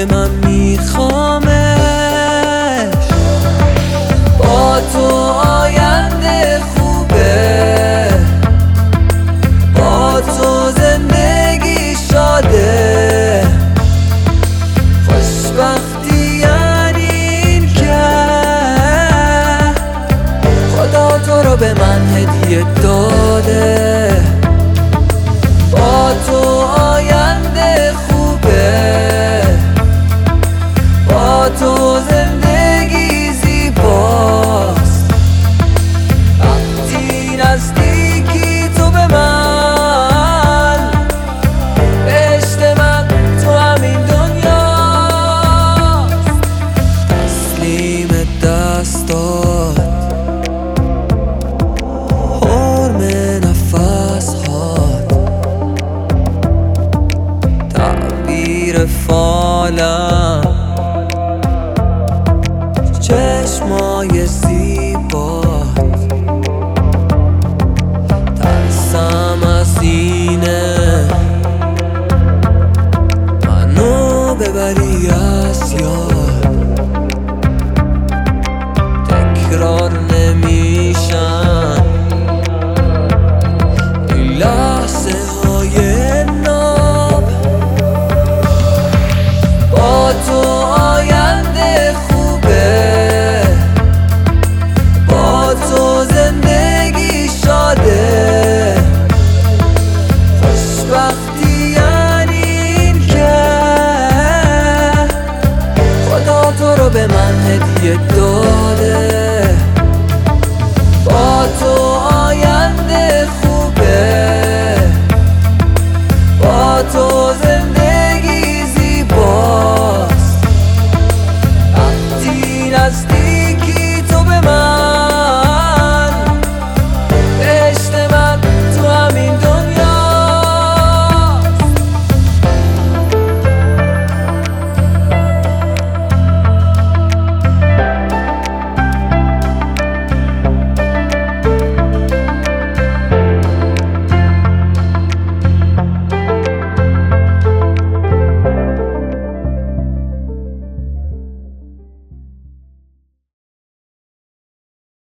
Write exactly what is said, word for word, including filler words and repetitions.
من میخوامش. با تو آینده خوبه، با تو زندگی شاده. خوشبختی یعنی این که خدا تو رو به من هدیه داده. با تو آینده خوبه، با تو زندگی زیباست. وقتی نزدیکی تو به من، بهشت من تو همین دنیاست. تسلیم دستات، حرم نفس هات، تعبیر فالم، چشمای زیبات. ترسم از اینه منو ببری از یاد.